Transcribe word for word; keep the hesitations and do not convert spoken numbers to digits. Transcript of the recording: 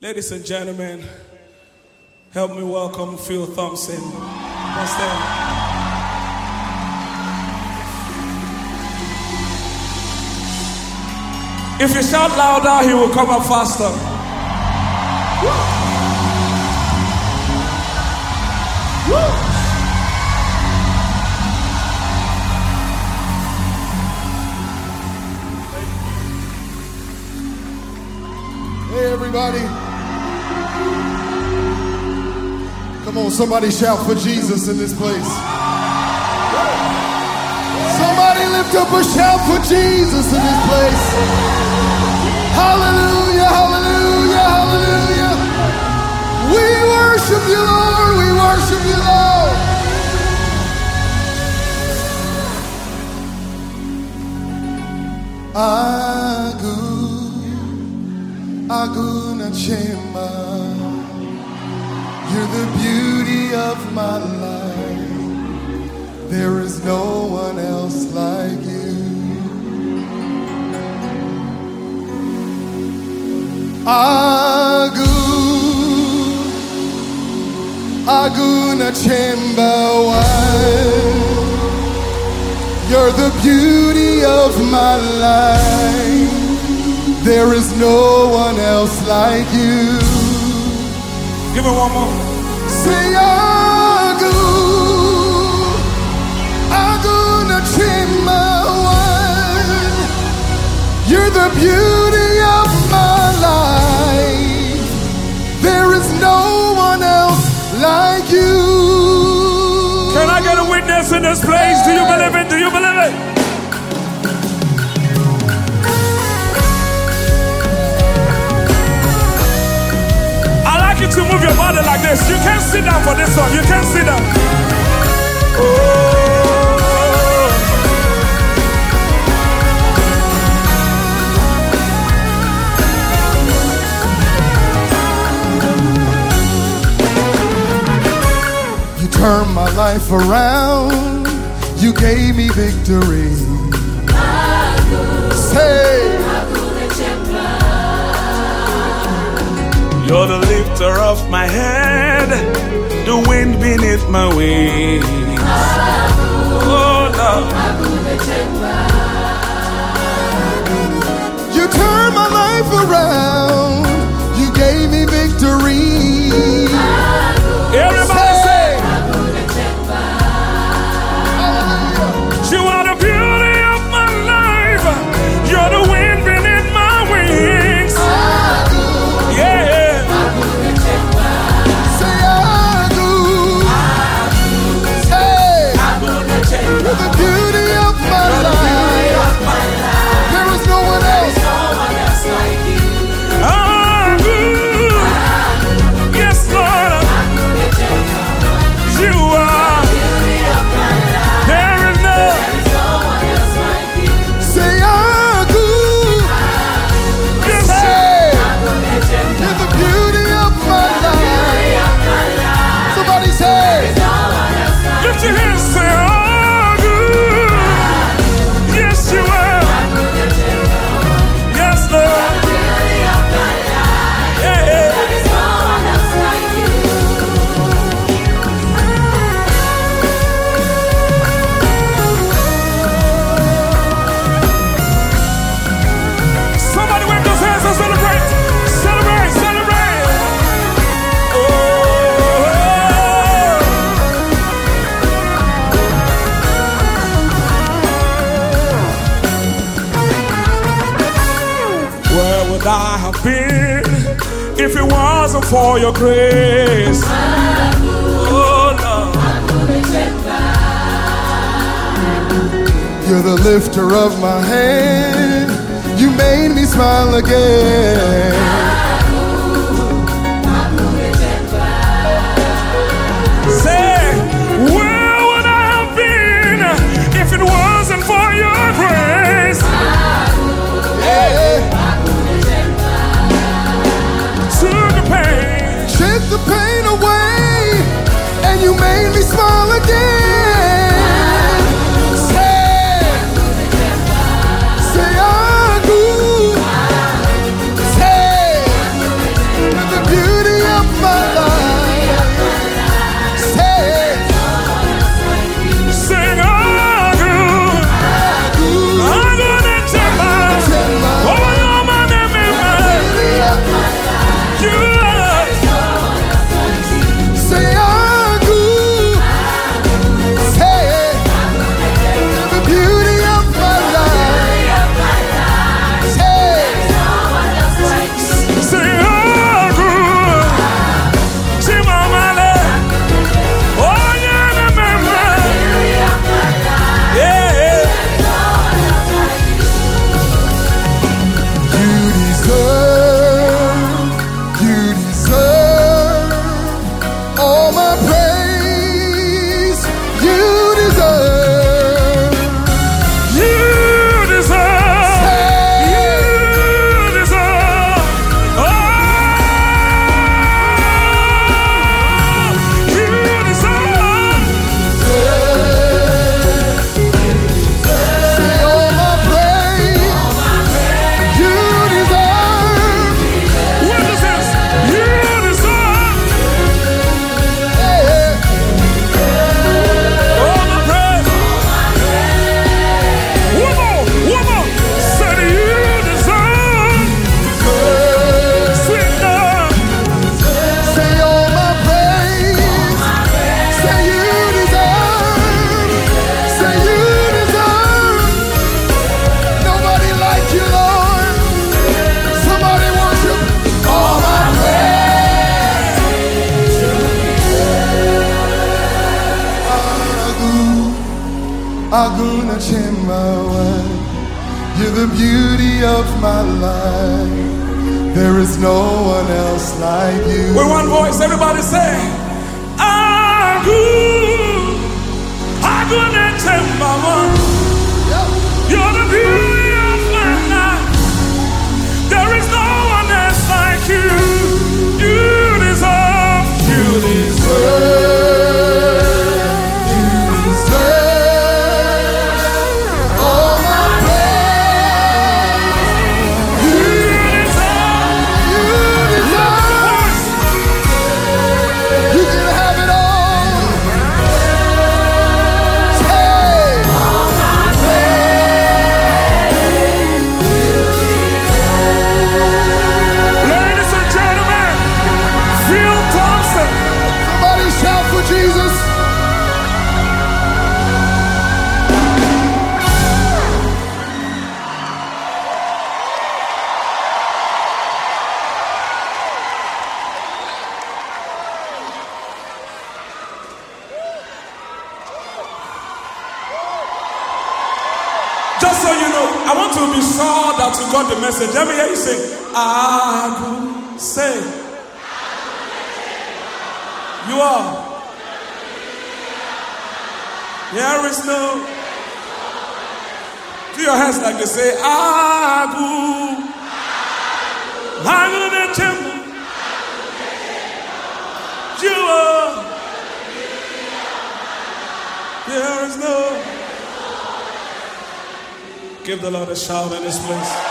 Ladies and gentlemen, help me welcome Phil Thompson. What's that? If you shout louder, he will come up faster. Woo. Woo. Hey, everybody. Come on, somebody shout for Jesus in this place. Somebody lift up a shout for Jesus in this place. Hallelujah, hallelujah, hallelujah. We worship you, Lord. We worship you, Lord. Agu, Agu na chema. You're the beauty of my life. There is no one else like you. Agu, Agu na chemba one. You're the beauty of my life. There is no one else like you. Give me one more. Say Agu, Agu na chemba one. You're the beauty of my life. There is no one else like you. Can I get a witness in this place? Do you believe it? Do you believe it? I like you to move your body like this. You can't sit down for this song. You can't sit down. Oh. Turn my life around, you gave me victory. Say, you're the lifter of my head, the wind beneath my wings. Oh Lord, you turn my life around, you gave me victory. Everybody say, you are the beauty of my life. You're the wind beneath my wings. Yeah. Say Agu. Say, you're the beauty of my life. There is no one else. Agu. Yes, Lord. You are. There is no. Say Agu. Yes, Say, you're the beauty of my life. Somebody say, lift your hands, say, Agu. Yes, you are. Yes, Lord. Yeah. Somebody wave those hands and celebrate. Celebrate, celebrate. Oh. Where would I have been if it wasn't for your grace? Oh Lord. you're the lifter of my hand. You made me smile again. Say, where would I have been if it wasn't for your grace? Yeah. Took the pain, Took the pain away, and you made me smile again. Say, say I do. Say, you're the Hakuna chemba, you're the beauty of my life. There is no one else like you. With one voice, everybody say, Agu, Hakuna chemba, you're the beauty of my life. There is no one else like you. You deserve, you deserve. Jesus. Just so you know, I want to be sure that you got the message. Let me hear you say, Agu, say. You are. There is no. Do your hands like they say, Agu. Agu the temple. You are. There is no. Give the Lord a shout in this place.